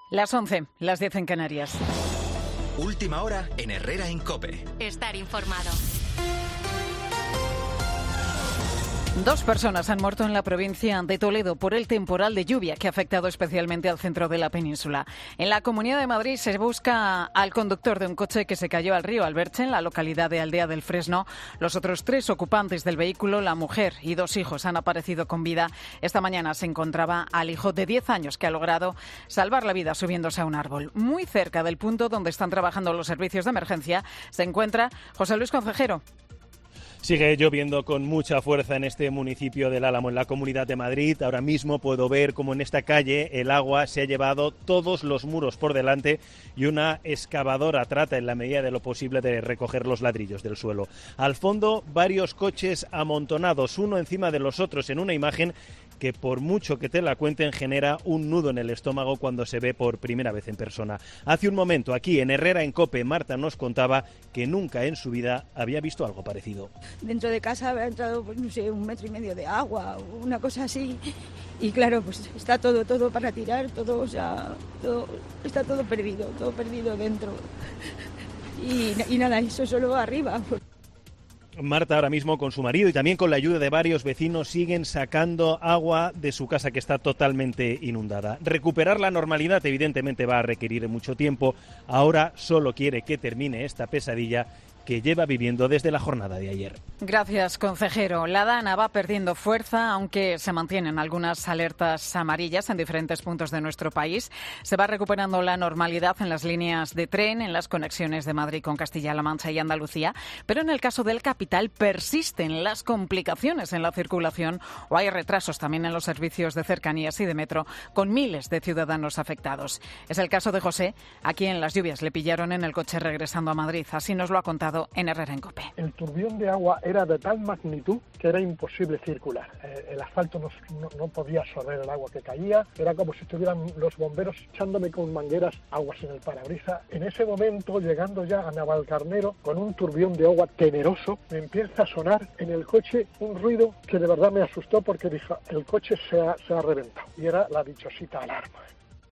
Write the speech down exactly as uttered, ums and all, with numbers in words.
Las once, las diez en Canarias. Última hora en Herrera en COPE. Estar informado. Dos personas han muerto en la provincia de Toledo por el temporal de lluvia que ha afectado especialmente al centro de la península. En la Comunidad de Madrid se busca al conductor de un coche que se cayó al río Alberche, en la localidad de Aldea del Fresno. Los otros tres ocupantes del vehículo, la mujer y dos hijos, han aparecido con vida. Esta mañana se encontraba al hijo de diez años que ha logrado salvar la vida subiéndose a un árbol. Muy cerca del punto donde están trabajando los servicios de emergencia se encuentra José Luis Concejero. Sigue lloviendo con mucha fuerza en este municipio del Álamo, en la Comunidad de Madrid. Ahora mismo puedo ver cómo en esta calle el agua se ha llevado todos los muros por delante y una excavadora trata en la medida de lo posible de recoger los ladrillos del suelo. Al fondo, varios coches amontonados, uno encima de los otros, en una imagen que por mucho que te la cuenten genera un nudo en el estómago cuando se ve por primera vez en persona. Hace un momento aquí en Herrera en COPE, Marta nos contaba que nunca en su vida había visto algo parecido. Dentro de casa había entrado, pues, no sé, un metro y medio de agua, una cosa así. Y claro, pues está todo, todo para tirar, todo, o sea, todo, está todo perdido, todo perdido dentro. Y, y nada, eso solo arriba. Marta ahora mismo con su marido y también con la ayuda de varios vecinos siguen sacando agua de su casa que está totalmente inundada. Recuperar la normalidad evidentemente va a requerir mucho tiempo. Ahora solo quiere que termine esta pesadilla que lleva viviendo desde la jornada de ayer. Gracias, consejero. La Dana va perdiendo fuerza, aunque se mantienen algunas alertas amarillas en diferentes puntos de nuestro país. Se va recuperando la normalidad en las líneas de tren, en las conexiones de Madrid con Castilla-La Mancha y Andalucía, pero en el caso del capital persisten las complicaciones en la circulación o hay retrasos también en los servicios de cercanías y de metro, con miles de ciudadanos afectados. Es el caso de José, a quien las lluvias le pillaron en el coche regresando a Madrid. Así nos lo ha contado en Herrera en COPE. El turbión de agua era de tal magnitud que era imposible circular. Eh, el asfalto no, no, no podía absorber el agua que caía, era como si estuvieran los bomberos echándome con mangueras aguas en el parabrisas. En ese momento, llegando ya a Navalcarnero, con un turbión de agua temeroso, me empieza a sonar en el coche un ruido que de verdad me asustó porque dije, el coche se ha, se ha reventado. Y era la dichosita alarma.